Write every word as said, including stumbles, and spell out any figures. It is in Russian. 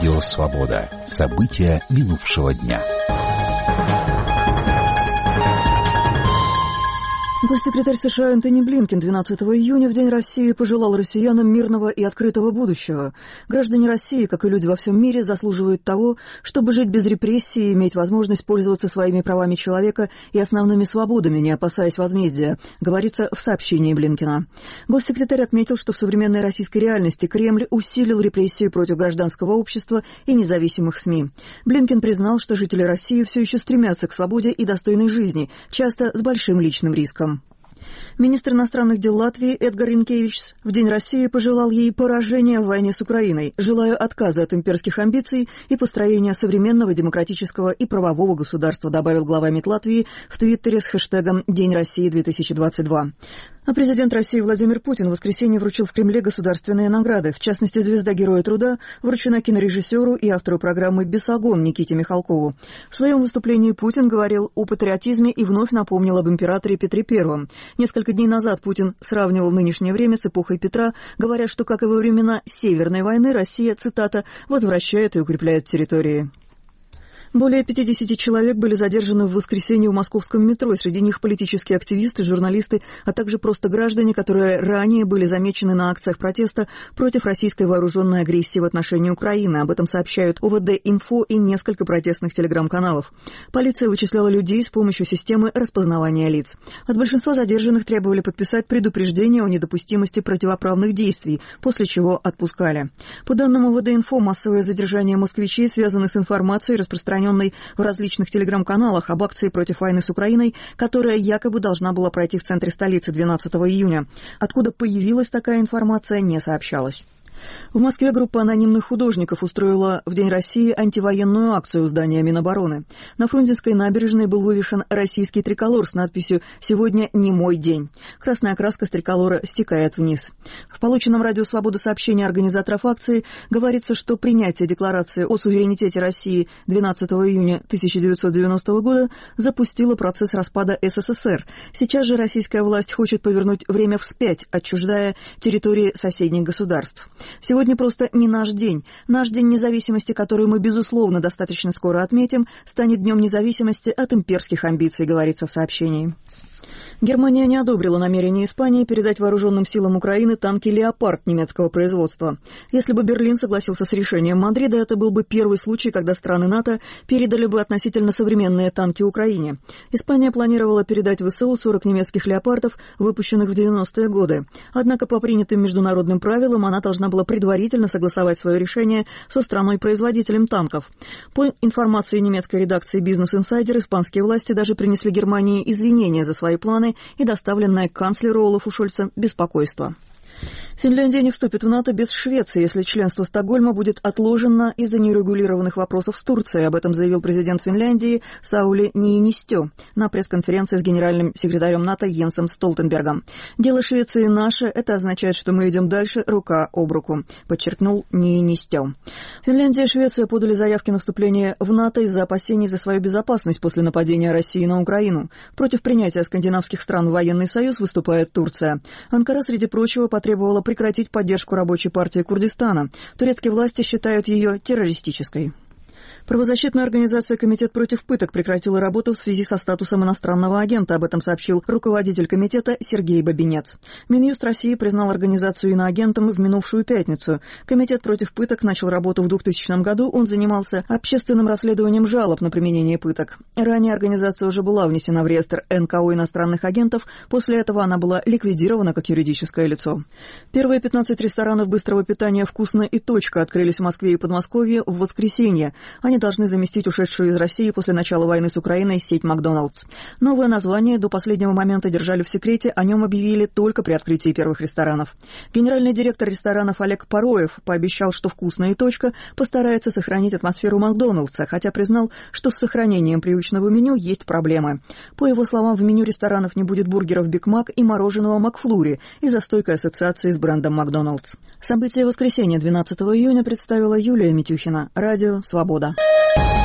Радио «Свобода». События минувшего дня. Госсекретарь США Энтони Блинкен двенадцатого июня, в День России, пожелал россиянам мирного и открытого будущего. Граждане России, как и люди во всем мире, заслуживают того, чтобы жить без репрессий и иметь возможность пользоваться своими правами человека и основными свободами, не опасаясь возмездия, говорится в сообщении Блинкена. Госсекретарь отметил, что в современной российской реальности Кремль усилил репрессии против гражданского общества и независимых СМИ. Блинкен признал, что жители России все еще стремятся к свободе и достойной жизни, часто с большим личным риском. Министр иностранных дел Латвии Эдгар Ринкевичс в День России пожелал ей поражения в войне с Украиной, желая отказа от имперских амбиций и построения современного демократического и правового государства, добавил глава МИД Латвии в Твиттере с хэштегом «День России две тысячи двадцать два». А президент России Владимир Путин в воскресенье вручил в Кремле государственные награды. В частности, звезда Героя труда вручена кинорежиссеру и автору программы «Бесогон» Никите Михалкову. В своем выступлении Путин говорил о патриотизме и вновь напомнил об императоре Петре Первом. Несколько дней назад Путин сравнивал нынешнее время с эпохой Петра, говоря, что, как и во времена Северной войны, Россия, цитата, «возвращает и укрепляет территории». Более пятидесяти человек были задержаны в воскресенье в московском метро. Среди них политические активисты, журналисты, а также просто граждане, которые ранее были замечены на акциях протеста против российской вооруженной агрессии в отношении Украины. Об этом сообщают О В Д-Инфо и несколько протестных телеграм-каналов. Полиция вычисляла людей с помощью системы распознавания лиц. От большинства задержанных требовали подписать предупреждение о недопустимости противоправных действий, после чего отпускали. По данным О В Д-Инфо, массовое задержание москвичей связано с информацией, распространенной в различных телеграм-каналах об акции против войны с Украиной, которая якобы должна была пройти в центре столицы двенадцатого июня. Откуда появилась такая информация, не сообщалось. В Москве группа анонимных художников устроила в День России антивоенную акцию у здания Минобороны. На Фрунзенской набережной был вывешен российский триколор с надписью «Сегодня не мой день». Красная краска с триколора стекает вниз. В полученном Радио Свобода сообщении организаторов акции говорится, что принятие декларации о суверенитете России двенадцатого июня тысяча девятьсот девяностого года запустило процесс распада С С С Р. Сейчас же российская власть хочет повернуть время вспять, отчуждая территории соседних государств. Сегодня просто не наш день. Наш день независимости, который мы, безусловно, достаточно скоро отметим, станет днем независимости от имперских амбиций, говорится в сообщении. Германия не одобрила намерение Испании передать вооруженным силам Украины танки «Леопард» немецкого производства. Если бы Берлин согласился с решением Мадрида, это был бы первый случай, когда страны НАТО передали бы относительно современные танки Украине. Испания планировала передать В С У сорок немецких «Леопардов», выпущенных в девяностые годы. Однако по принятым международным правилам она должна была предварительно согласовать свое решение со страной-производителем танков. По информации немецкой редакции «Бизнес Инсайдер», испанские власти даже принесли Германии извинения за свои планы и доставленное к канцлеру Олафу Шольцу беспокойство. Финляндия не вступит в НАТО без Швеции, если членство Стокгольма будет отложено из-за нерегулированных вопросов с Турцией. Об этом заявил президент Финляндии Саули Ниинистё на пресс-конференции с генеральным секретарем НАТО Йенсом Столтенбергом. «Дело Швеции наше, это означает, что мы идем дальше рука об руку», подчеркнул Ниинистё. Финляндия и Швеция подали заявки на вступление в НАТО из-за опасений за свою безопасность после нападения России на Украину. Против принятия скандинавских стран в военный союз выступает Турция. Анкара, среди прочего, потребовала прекратить поддержку рабочей партии Курдистана. Турецкие власти считают ее террористической. Правозащитная организация «Комитет против пыток» прекратила работу в связи со статусом иностранного агента. Об этом сообщил руководитель комитета Сергей Бабинец. Минюст России признал организацию иноагентом в минувшую пятницу. Комитет против пыток начал работу в двухтысячном году. Он занимался общественным расследованием жалоб на применение пыток. Ранее организация уже была внесена в реестр Н К О иностранных агентов. После этого она была ликвидирована как юридическое лицо. Первые пятнадцать ресторанов быстрого питания «Вкусно» и «Точка» открылись в Москве и Подмосковье в воскресенье. Они должны заместить ушедшую из России после начала войны с Украиной сеть «Макдоналдс». Новое название до последнего момента держали в секрете, о нем объявили только при открытии первых ресторанов. Генеральный директор ресторанов Олег Пароев пообещал, что «Вкусно» и «Точка» постарается сохранить атмосферу «Макдоналдса», хотя признал, что с сохранением привычного меню есть проблемы. По его словам, в меню ресторанов не будет бургеров «Биг Мак» и мороженого «Макфлури» из-за стойкой ассоциации с брендом «Макдоналдс». События воскресенья двенадцатого июня представила Юлия Митюхина. Радио «Свобода».